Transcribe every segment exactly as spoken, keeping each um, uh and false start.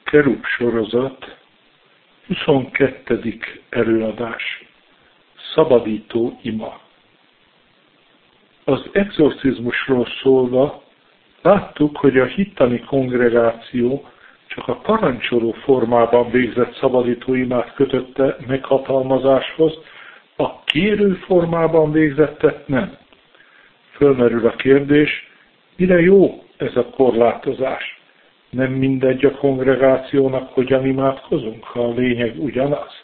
Kerub sorozat, huszonkettedik előadás. Szabadító ima. Az exorcizmusról szólva láttuk, hogy a hittani kongregáció csak a parancsoló formában végzett szabadító imát kötötte meghatalmazáshoz, a kérő formában végzettet nem. Fölmerül a kérdés, mire jó ez a korlátozás? Nem mindegy a kongregációnak, hogyan imádkozunk, ha a lényeg ugyanaz?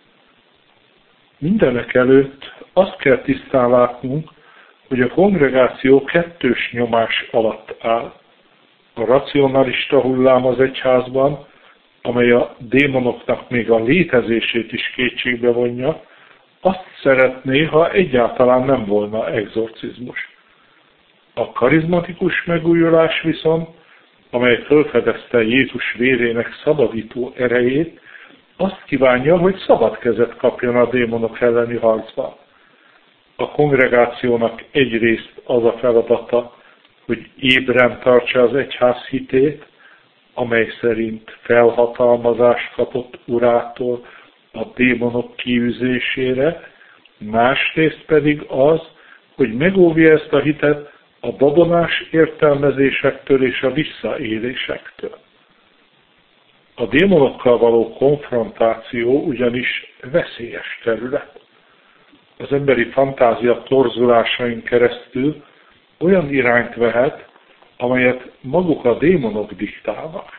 Mindenek előtt azt kell tisztán látnunk, hogy a kongregáció kettős nyomás alatt áll. A racionalista hullám az egyházban, amely a démonoknak még a létezését is kétségbe vonja, azt szeretné, ha egyáltalán nem volna egzorcizmus. A karizmatikus megújulás viszont, amely felfedezte Jézus vérének szabadító erejét, azt kívánja, hogy szabad kezet kapjon a démonok elleni harcban. A kongregációnak egyrészt az a feladata, hogy ébren tartsa az egyház hitét, amely szerint felhatalmazást kapott urától a démonok kiűzésére, másrészt pedig az, hogy megóvja ezt a hitet a babonás értelmezésektől és a visszaélésektől. A démonokkal való konfrontáció ugyanis veszélyes terület. Az emberi fantázia torzulásain keresztül olyan irányt vehet, amelyet maguk a démonok diktálnak.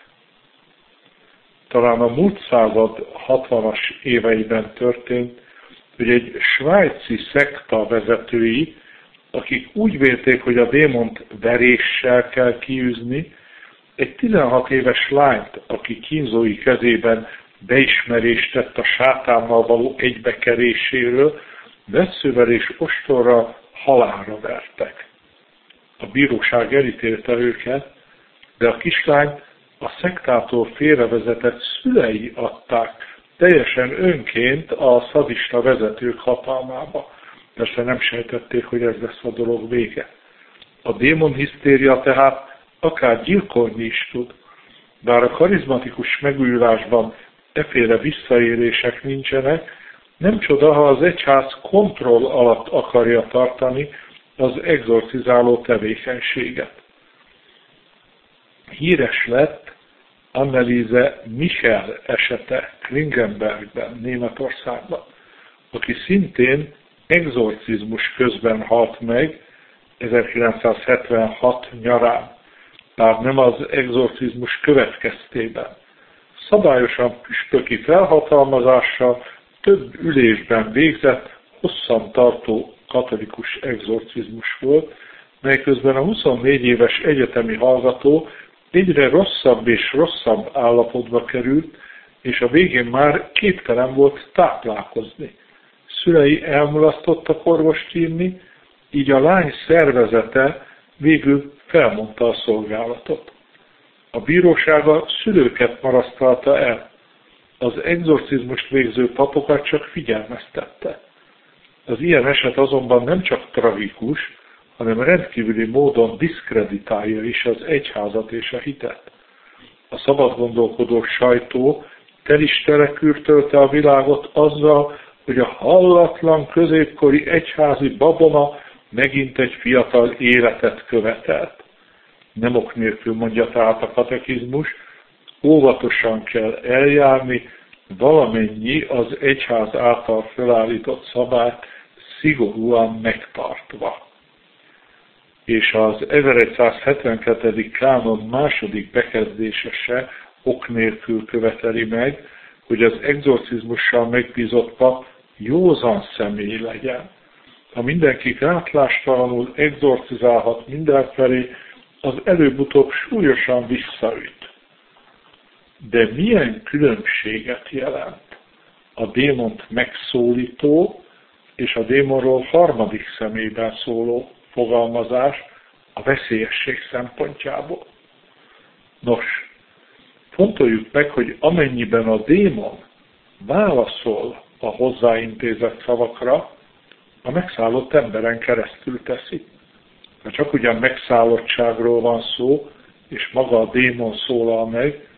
Talán a múlt század hatvanas éveiben történt, hogy egy svájci szekta vezetői, akik úgy vélték, hogy a démont veréssel kell kiűzni, egy tizenhat éves lányt, aki kínzói kezében beismerést tett a sátánnal való egybekeréséről, vesszővel és ostorral halálra vertek. A bíróság elítélte őket, de a kislányt a szektától félrevezetett szülei adták teljesen önként a szadista vezetők hatalmába. Persze nem sejtették, hogy ez lesz a dolog vége. A démonhisztéria tehát akár gyilkolni is tud, bár a karizmatikus megújulásban efféle visszaélések nincsenek, nem csoda, ha az egyház kontroll alatt akarja tartani az exorcizáló tevékenységet. Híres lett Anneliese Michel esete Klingenbergben, Németországban, aki szintén exorcizmus közben halt meg ezerkilencszázhetvenhat nyarán, bár nem az exorcizmus következtében. Szabályosan püspöki felhatalmazással több ülésben végzett, hosszan tartó katolikus exorcizmus volt, mely közben a huszonnégy éves egyetemi hallgató egyre rosszabb és rosszabb állapotba került, és a végén már képtelen volt táplálkozni. Szülei elmulasztottak orvost hívni, így a lány szervezete végül felmondta a szolgálatot. A bíróság a szülőket marasztalta el, az exorcizmust végző papokat csak figyelmeztette. Az ilyen eset azonban nem csak tragikus, hanem rendkívüli módon diszkreditálja is az egyházat és a hitet. A szabadgondolkodó sajtó tel is telekürtölte a világot azzal, hogy a hallatlan középkori egyházi babona megint egy fiatal életet követelt. Nem ok nélkül mondja tehát a katekizmus, óvatosan kell eljárni, valamennyi az egyház által felállított szabályt szigorúan megtartva. És az ezeregyszázhetvenkettedik kánon második bekezdése se ok nélkül követeli meg, hogy az exorcizmussal megbízott pap józan személy legyen. Ha mindenki gátlástalanul exorcizálhat mindenfelé, az előbb-utóbb súlyosan visszaüt. De milyen különbséget jelent a démont megszólító és a démonról harmadik személyben szóló fogalmazás a veszélyesség szempontjából? Nos, fontoljuk meg, hogy amennyiben a démon válaszol a hozzáintézett szavakra, a megszállott emberen keresztül teszi. Ha csak ugyan megszállottságról van szó, és maga a démon szólal meg,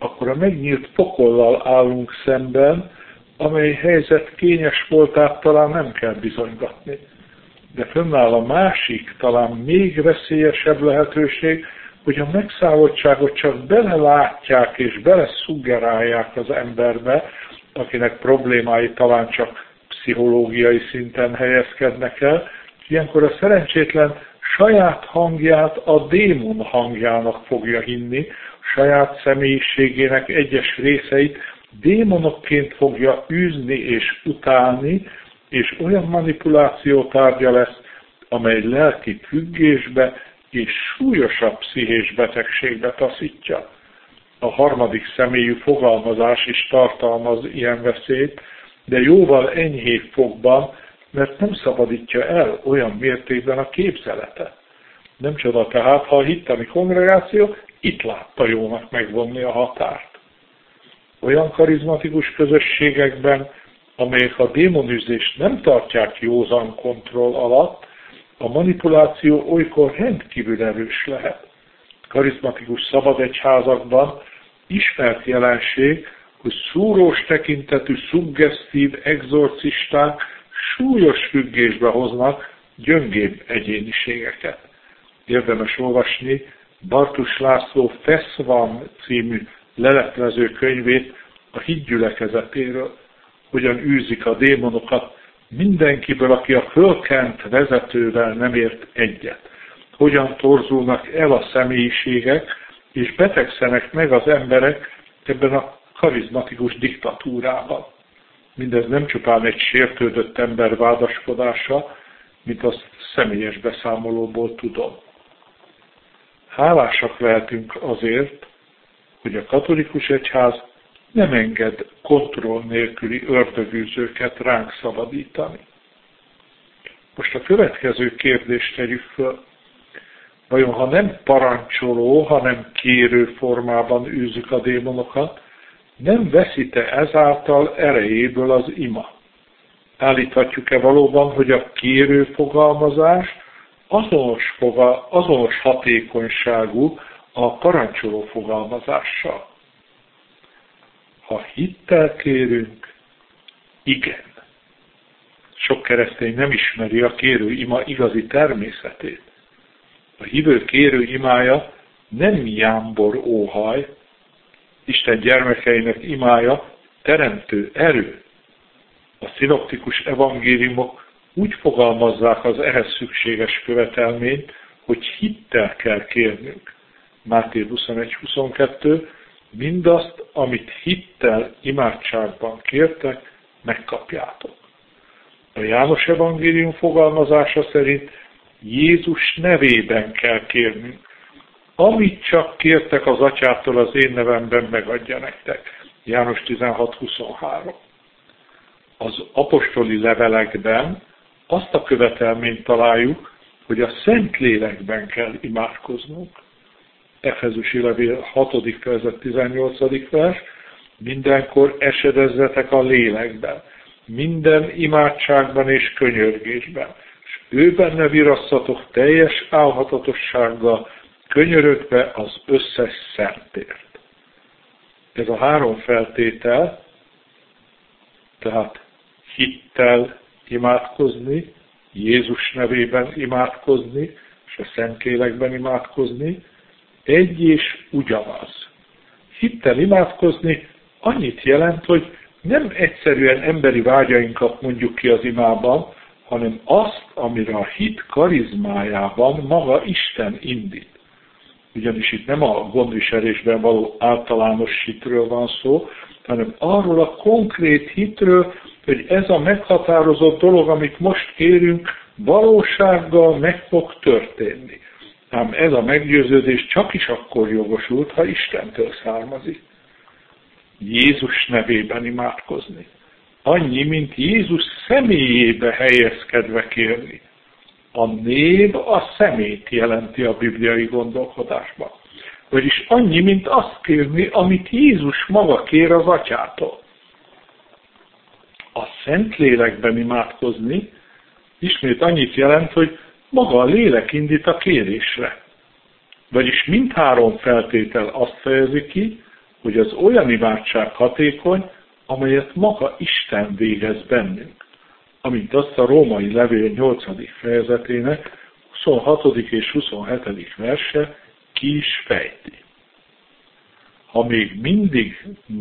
akkor a megnyílt pokollal állunk szemben, amely helyzet kényes voltát talán nem kell bizonygatni. De fönnáll a másik, talán még veszélyesebb lehetőség, hogy a megszállottságot csak belelátják és beleszuggerálják az emberbe, akinek problémái talán csak pszichológiai szinten helyezkednek el. Ilyenkor a szerencsétlen saját hangját a démon hangjának fogja hinni, saját személyiségének egyes részeit démonokként fogja űzni és utálni, és olyan manipuláció tárgya lesz, amely lelki függésbe és súlyosabb pszichés betegségbe taszítja. A harmadik személyű fogalmazás is tartalmaz ilyen veszélyt, de jóval enyhébb fogban, mert nem szabadítja el olyan mértékben a képzeletet. Nem csoda tehát, ha a hitteni kongregáció itt látta jónak megvonni a határt. Olyan karizmatikus közösségekben, amelyek a démonűzést nem tartják józan kontroll alatt, a manipuláció olykor rendkívül erős lehet. Karizmatikus szabadegyházakban ismert jelenség, hogy szúrós tekintetű, szuggesztív egzorcisták súlyos függésbe hoznak gyöngébb egyéniségeket. Érdemes olvasni Bartus László Feszvan című leleplező könyvét a hitgyülekezetéről, hogyan űzik a démonokat mindenkiből, aki a fölkent vezetővel nem ért egyet. Hogyan torzulnak el a személyiségek, és betegszenek meg az emberek ebben a karizmatikus diktatúrában. Mindez nem csupán egy sértődött ember vádaskodása, mint azt személyes beszámolóból tudom. Hálásak lehetünk azért, hogy a katolikus egyház nem enged kontroll nélküli ördögűzőket ránk szabadítani. Most a következő kérdést tegyük föl. Vajon ha nem parancsoló, hanem kérő formában űzzük a démonokat, nem veszít-e ezáltal erejéből az ima? Állíthatjuk-e valóban, hogy a kérő fogalmazás azonos, fogal, azonos hatékonyságú a parancsoló fogalmazással? Ha hittel kérünk, igen. Sok keresztény nem ismeri a kérő ima igazi természetét. A hívő kérő imája nem jámbor óhaj, Isten gyermekeinek imája teremtő erő. A szinoptikus evangéliumok úgy fogalmazzák az ehhez szükséges követelményt, hogy hittel kell kérnünk. Máté huszonegy huszonkettő, mindazt, amit hittel imádságban kértek, megkapjátok. A János evangélium fogalmazása szerint Jézus nevében kell kérnünk. Amit csak kértek az atyától az én nevemben, megadja nektek. János tizenhat huszonhárom. Az apostoli levelekben azt a követelményt találjuk, hogy a Szentlélekben kell imádkoznunk. Efezusi levél hatodik fejezet tizennyolcadik vers, mindenkor esedezzetek a lélekben, minden imádságban és könyörgésben, és ő benne virasszatok teljes álhatatossággal, könyörögve az összes szentért. Ez a három feltétel, tehát hittel imádkozni, Jézus nevében imádkozni, és a Szentlélekben imádkozni, egy és ugyanaz. Hittel imádkozni annyit jelent, hogy nem egyszerűen emberi vágyainkat mondjuk ki az imában, hanem azt, amire a hit karizmájában maga Isten indít. Ugyanis itt nem a gondviselésben való általános hitről van szó, hanem arról a konkrét hitről, hogy ez a meghatározott dolog, amit most kérünk, valósággal meg fog történni. Ám ez a meggyőződés csak is akkor jogosult, ha Istentől származik. Jézus nevében imádkozni. Annyi, mint Jézus személyébe helyezkedve kérni. A név a szemét jelenti a bibliai gondolkodásban. Vagyis annyi, mint azt kérni, amit Jézus maga kér az atyától. A Szentlélekben imádkozni ismét annyit jelent, hogy maga a lélek indít a kérésre. Vagyis mindhárom feltétel azt fejezi ki, hogy az olyan imádság hatékony, amelyet maga Isten végez bennünk, amint azt a római levél nyolcadik fejezetének huszonhatodik és huszonhetedik verse ki is fejti. Ha még mindig,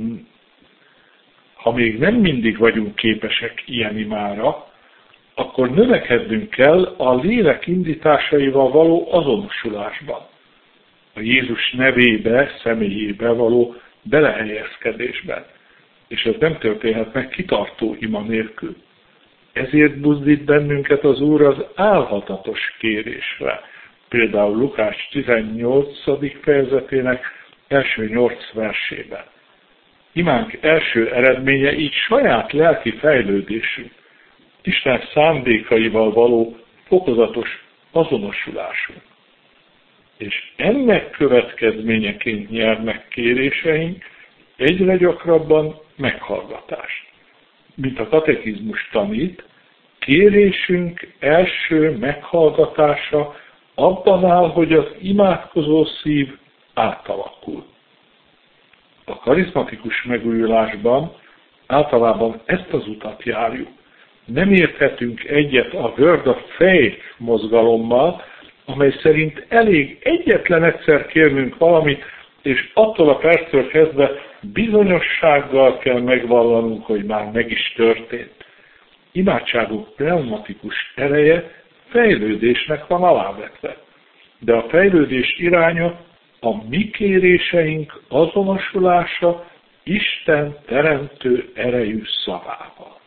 ha még nem mindig vagyunk képesek ilyen imára, akkor növekednünk kell a lélek indításaival való azonosulásban, a Jézus nevébe, személyébe való belehelyezkedésben, és ez nem történhet meg kitartó ima nélkül. Ezért buzdít bennünket az Úr az álhatatos kérésre. Például Lukács tizennyolcadik fejezetének első nyolc versében. Imánk első eredménye így saját lelki fejlődésünk, Isten szándékaival való fokozatos azonosulásunk. És ennek következményeként nyernek kéréseink egyre gyakrabban meghallgatást. Mint a katekizmus tanít, kérésünk első meghallgatása abban áll, hogy az imádkozó szív átalakul. A karizmatikus megújulásban általában ezt az utat járjuk. Nem érthetünk egyet a Word of Faith mozgalommal, amely szerint elég egyetlen egyszer kérnünk valamit, és attól a perctől kezdve bizonyossággal kell megvallanunk, hogy már meg is történt. Imádságunk pneumatikus ereje fejlődésnek van alávetve, de a fejlődés iránya a mi kéréseink azonosulása Isten teremtő erejű szavával.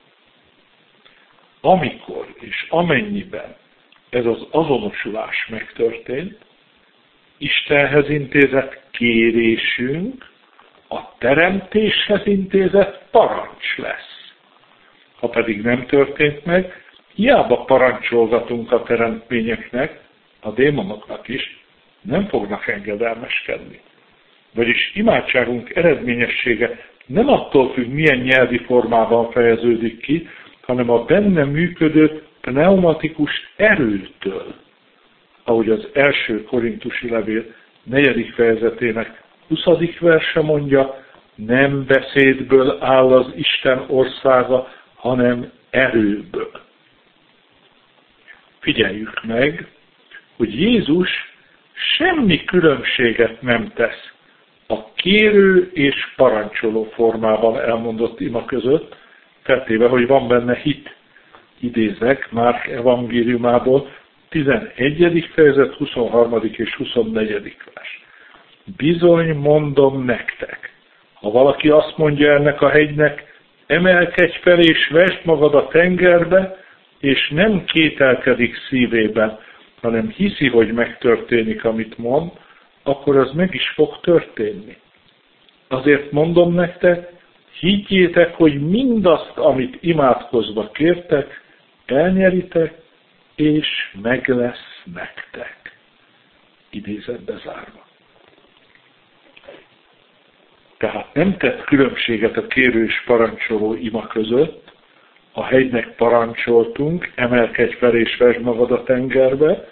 Amikor és amennyiben ez az azonosulás megtörtént, Istenhez intézett kérésünk a teremtéshez intézett parancs lesz. Ha pedig nem történt meg, hiába parancsolgatunk a teremtményeknek, a démonoknak is, nem fognak engedelmeskedni. Vagyis imádságunk eredményessége nem attól függ, milyen nyelvi formában fejeződik ki, hanem a benne működő pneumatikus erőtől. Ahogy az első korintusi levél negyedik fejezetének huszadik verse mondja, nem beszédből áll az Isten országa, hanem erőből. Figyeljük meg, hogy Jézus semmi különbséget nem tesz a kérő és parancsoló formában elmondott ima között, feltéve, hogy van benne hit. Idézek Márk evangéliumából, tizenegyedik fejezet, huszonharmadik és huszonnegyedik vers. Bizony mondom nektek, ha valaki azt mondja ennek a hegynek, emelkedj fel és vesd magad a tengerbe, és nem kételkedik szívében, hanem hiszi, hogy megtörténik, amit mond, akkor az meg is fog történni. Azért mondom nektek, higgyétek, hogy mindazt, amit imádkozva kértek, elnyeritek, és meg lesz nektek. Idézetbe zárva. Tehát nem tett különbséget a kérő és parancsoló ima között, a hegynek parancsoltunk, emelkedj fel és vesd magad a tengerbe.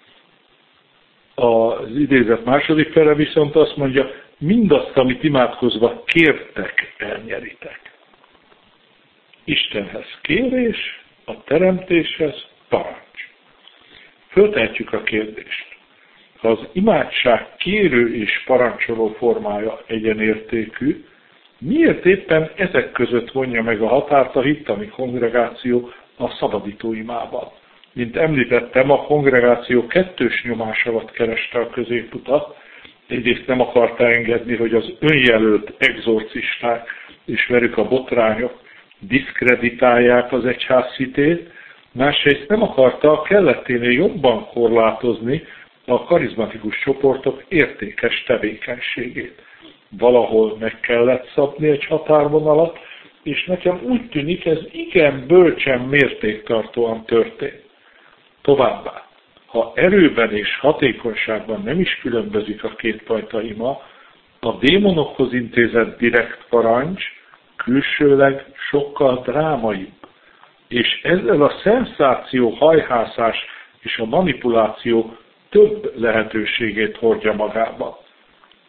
Az idézet második fele viszont azt mondja, mindazt, amit imádkozva kértek, elnyeritek. Istenhez kérés, a teremtéshez parancs. Föltehetjük a kérdést. Ha az imádság kérő és parancsoló formája egyenértékű, miért éppen ezek között vonja meg a határt a hittani kongregáció a szabadító imában? Mint említettem, a kongregáció kettős nyomás alatt kereste a középutat. Egyrészt nem akarta engedni, hogy az önjelölt egzorcisták és velük a botrányok diszkreditálják az egyház hitét, másrészt nem akarta a kelletténél jobban korlátozni a karizmatikus csoportok értékes tevékenységét. Valahol meg kellett szabni egy határvonalat, és nekem úgy tűnik, ez igen bölcsen mértéktartóan történt. Továbbá, ha erőben és hatékonyságban nem is különbözik a kétfajta ima, a démonokhoz intézett direkt parancs külsőleg sokkal drámaibb, és ezzel a szenzáció, hajhászás és a manipuláció több lehetőségét hordja magába.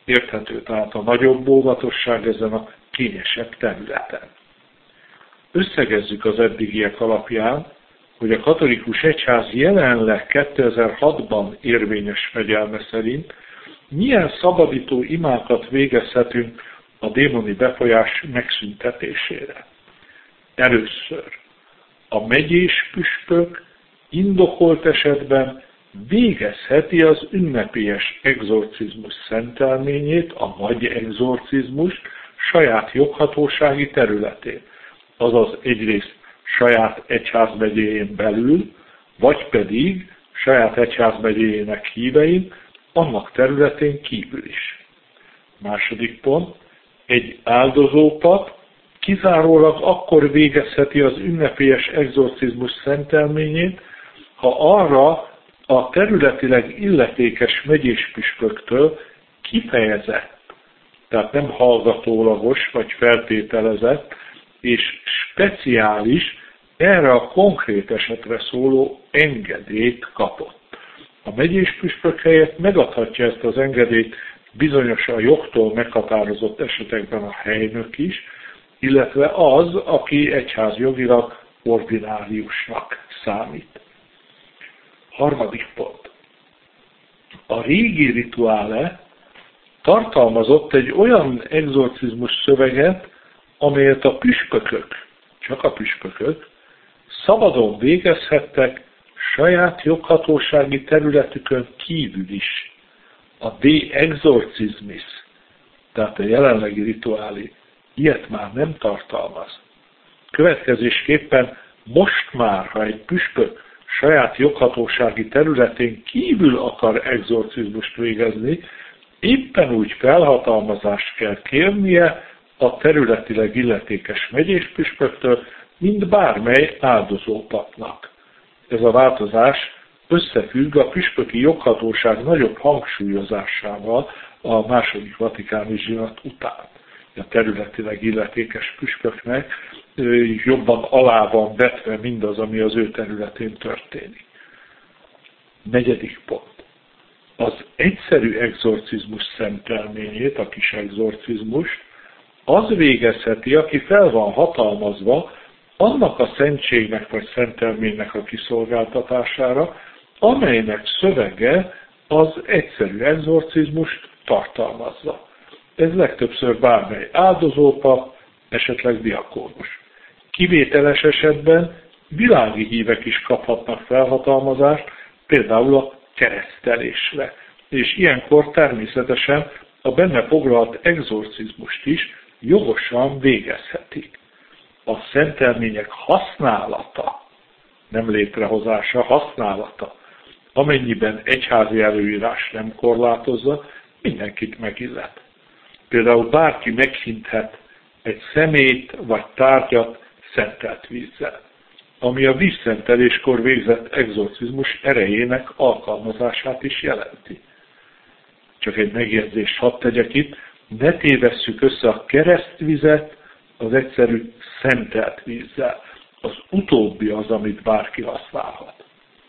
Érthető tehát a nagyobb óvatosság ezen a kényesebb területen. Összegezzük az eddigiek alapján, hogy a katolikus egyház jelenleg kétezer-hatban érvényes fegyelme szerint milyen szabadító imákat végezhetünk a démoni befolyás megszüntetésére. Először a megyés püspök indokolt esetben végezheti az ünnepélyes egzorcizmus szentelményét, a vagy egzorcizmust saját joghatósági területén, azaz egyrészt saját egyházmegyéjén belül, vagy pedig saját egyházmegyéjének hívein, annak területén kívül is. Második pont, egy áldozópap kizárólag akkor végezheti az ünnepélyes egzorcizmus szentelményét, ha arra a területileg illetékes megyéspüspöktől kifejezett, tehát nem hallgatólagos vagy feltételezett, és speciális, erre a konkrét esetre szóló engedélyt kapott. A megyéspüspök helyett megadhatja ezt az engedélyt bizonyos a jogtól meghatározott esetekben a helynök is, illetve az, aki egyházjogilag ordináriusnak számít. Harmadik pont. A régi rituále tartalmazott egy olyan egzorcizmus szöveget, amelyet a püspökök, csak a püspökök, szabadon végezhettek saját joghatósági területükön kívül is. A de exorcismis, tehát a jelenlegi rituálé, ilyet már nem tartalmaz. Következésképpen most már, ha egy püspök saját joghatósági területén kívül akar egzorcizmust végezni, éppen úgy felhatalmazást kell kérnie a területileg illetékes megyéspüspöktől, mint bármely áldozópapnak. Ez a változás összefügg a püspöki joghatóság nagyobb hangsúlyozásával a második vatikáni zsinat után. A területileg illetékes püspöknek jobban alá van vetve mindaz, ami az ő területén történik. Negyedik pont. Az egyszerű egzorcizmus szentelményét, a kis egzorcizmust, az végezheti, aki fel van hatalmazva annak a szentségnek vagy szentelménynek a kiszolgáltatására, amelynek szövege az egyszerű egzorcizmust tartalmazza. Ez legtöbbször bármely áldozópap, esetleg diakónus. Kivételes esetben világi hívek is kaphatnak felhatalmazást, például a keresztelésre. És ilyenkor természetesen a benne foglalt egzorcizmust is jogosan végezhetik. A szentelmények használata, nem létrehozása, használata, amennyiben egyházi előírás nem korlátozza, mindenkit megillet. Például bárki meghinthet egy szemét vagy tárgyat szentelt vízzel, ami a vízszenteléskor végzett egzorcizmus erejének alkalmazását is jelenti. Csak egy megjegyzést hadd tegyek itt, ne tévesszük össze a keresztvizet az egyszerű szentelt vízzel. Az utóbbi az, amit bárki használhat.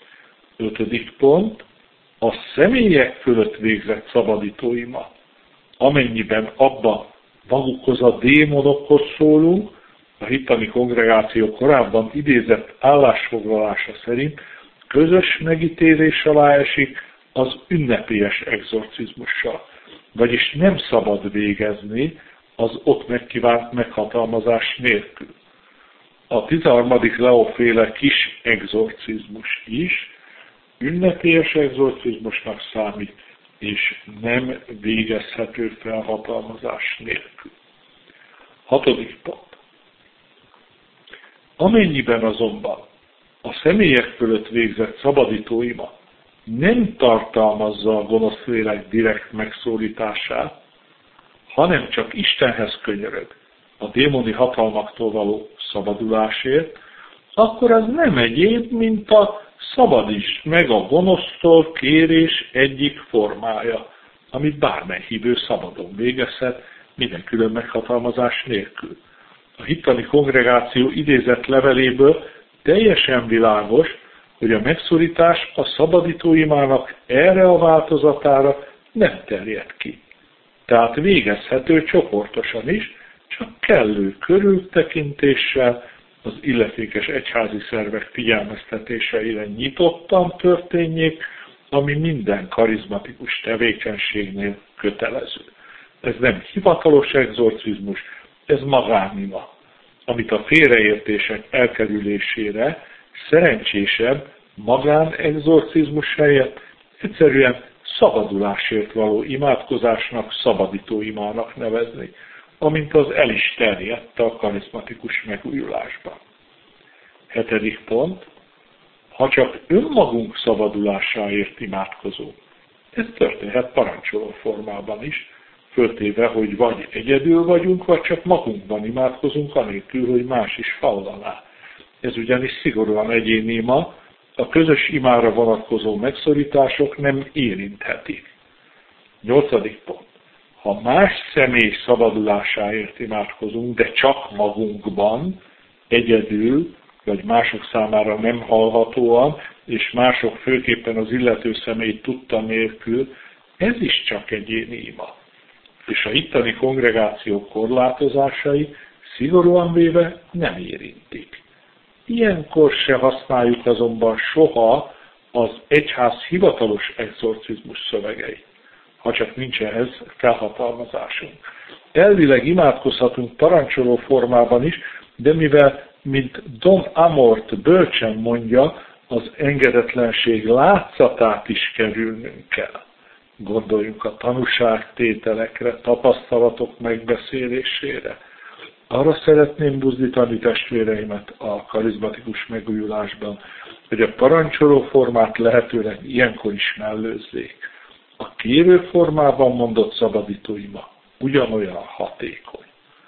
Ötödik pont, a személyek fölött végzett szabadítóimat, amennyiben abban magukhoz a démonokhoz szólunk, a hittani kongregáció korábban idézett állásfoglalása szerint közös megítélés alá esik az ünnepélyes egzorcizmussal, vagyis nem szabad végezni az ott megkívánt meghatalmazás nélkül. A tizenharmadik Leó-féle kis egzorcizmus is ünnepélyes egzorcizmusnak számít, és nem végezhető felhatalmazás nélkül. Hatodik pont. Amennyiben azonban a személyek fölött végzett szabadítóimat nem tartalmazza a gonosz lélek direkt megszólítását, hanem csak Istenhez könyörög a démoni hatalmaktól való szabadulásért, akkor az nem egyéb, mint a szabadíts meg a gonosztól kérés egyik formája, amit bármely hívő szabadon végezhet, minden külön meghatalmazás nélkül. A hittani kongregáció idézett leveléből teljesen világos, hogy a megszorítás a szabadítóimának erre a változatára nem terjed ki. tehát végezhető csoportosan is, csak kellő körültekintéssel, az illetékes egyházi szervek figyelmeztetéseire nyitottan történjék, ami minden karizmatikus tevékenységnél kötelező. Ez nem hivatalos egzorcizmus, ez magánima, amit a félreértések elkerülésére szerencsésebb magánegzorcizmus helyett egyszerűen szabadulásért való imádkozásnak, szabadító imának nevezni, amint az el is terjedt a karizmatikus megújulásban. Hetedik pont. Ha csak önmagunk szabadulásáért imádkozunk, ez történhet parancsoló formában is, föltéve, hogy vagy egyedül vagyunk, vagy csak magunkban imádkozunk, anélkül, hogy más is fallaná. Ez ugyanis szigorúan egyéni ima, a közös imára vonatkozó megszorítások nem érinthetik. Nyolcadik pont. Ha más személy szabadulásáért imádkozunk, de csak magunkban, egyedül, vagy mások számára nem hallhatóan, és mások főképpen az illető személy tudta nélkül, ez is csak egyéni ima. És a itteni kongregációk korlátozásai szigorúan véve nem érintik. Ilyenkor se használjuk azonban soha az egyház hivatalos egzorcizmus szövegeit, ha csak nincs ehhez felhatalmazásunk. Elvileg imádkozhatunk parancsoló formában is, de mivel, mint Don Amort bölcsen mondja, az engedetlenség látszatát is kerülnünk kell. Gondoljunk a tanúságtételekre, tapasztalatok megbeszélésére. Arra szeretném buzdítani testvéreimet a karizmatikus megújulásban, hogy a parancsoló formát lehetőleg ilyenkor is mellőzzék. A kérő formában mondott szabadító ima ugyanolyan hatékony.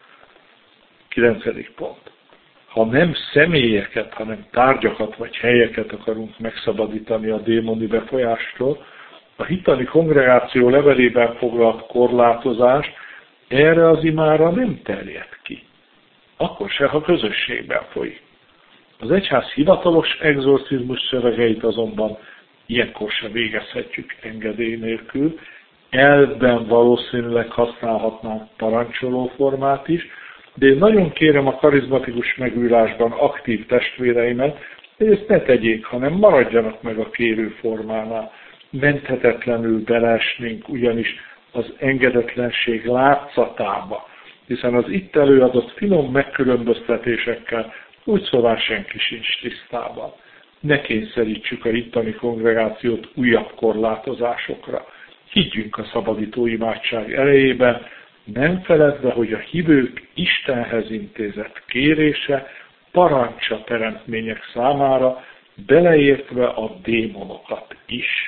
Kilencedik pont. Ha nem személyeket, hanem tárgyakat vagy helyeket akarunk megszabadítani a démoni befolyástól, a hittani kongregáció levelében foglalt korlátozás erre az imára nem terjed ki. Akkor se, ha közösségben folyik. Az egyház hivatalos egzorcizmus szövegeit azonban ilyenkor se végezhetjük engedély nélkül, elvben valószínűleg használhatnánk parancsoló formát is, de én nagyon kérem a karizmatikus megújulásban aktív testvéreimet, hogy ezt ne tegyék, hanem maradjanak meg a kérő formánál. Menthetetlenül beleesnénk ugyanis az engedetlenség látszatába, hiszen az itt előadott finom megkülönböztetésekkel úgy szóval senki sincs tisztában. Ne kényszerítsük a itteni kongregációt újabb korlátozásokra. Higgyünk a szabadító imádság elejében, nem feledve, hogy a hívők Istenhez intézett kérése parancsa teremtmények számára, beleértve a démonokat is.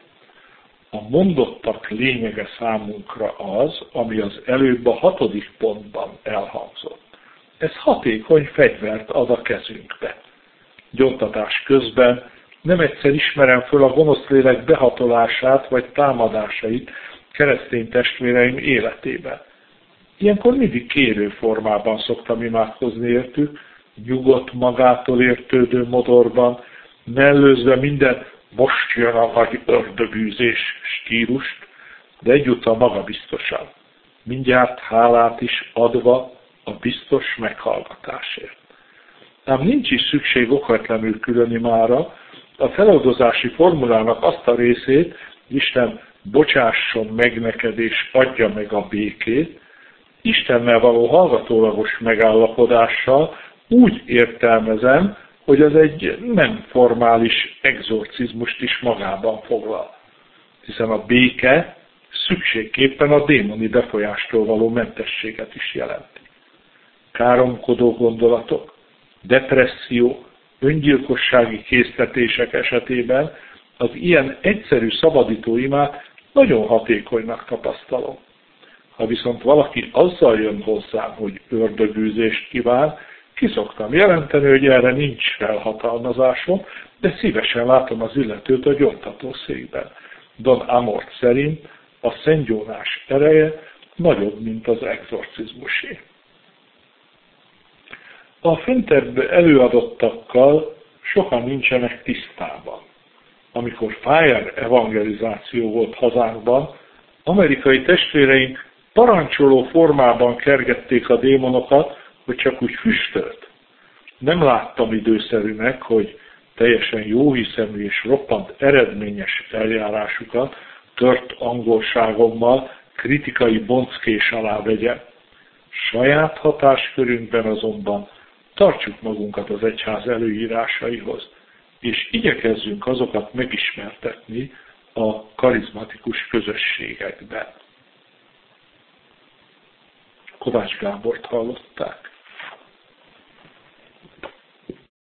A mondottak lényege számunkra az, ami az előbb a hatodik pontban elhangzott. Ez hatékony fegyvert ad a kezünkbe. Gyóntatás közben nem egyszer ismerem föl a gonosz lélek behatolását vagy támadásait keresztény testvéreim életében. Ilyenkor mindig kérő formában szoktam imádkozni értük, nyugodt magától értődő modorban, mellőzve minden most jön a nagy ördögűzés stílust, de egyúttal magabiztosan, mindjárt hálát is adva a biztos meghallgatásért. Ám nincs is szükség okvetlenül külön imára, a feloldozási formulának azt a részét, Isten bocsásson meg neked és adja meg a békét, Istennel való hallgatólagos megállapodással úgy értelmezem, hogy az egy nem formális egzorcizmust is magában foglal. Hiszen a béke szükségképpen a démoni befolyástól való mentességet is jelenti. Káromkodó gondolatok, depresszió, öngyilkossági késztetések esetében az ilyen egyszerű szabadító imát nagyon hatékonynak tapasztalom. Ha viszont valaki azzal jön hozzám, hogy ördögűzést kíván, ki szoktam jelenteni, hogy erre nincs felhatalmazásom, de szívesen látom az illetőt a gyóntató székben. Don Amort szerint a szentgyónás ereje nagyobb, mint az egzorcizmusé. A föntebb előadottakkal sokan nincsenek tisztában. Amikor Fire evangelizáció volt hazánkban, amerikai testvéreink parancsoló formában kergették a démonokat, hogy csak úgy füstölt. Nem láttam időszerűnek, hogy teljesen jóhiszemű és roppant eredményes eljárásukat tört angolságommal kritikai bonckés alá vegye. Saját hatáskörünkben azonban tartsuk magunkat az egyház előírásaihoz, és igyekezzünk azokat megismertetni a karizmatikus közösségekben. Kovács Gábort hallották.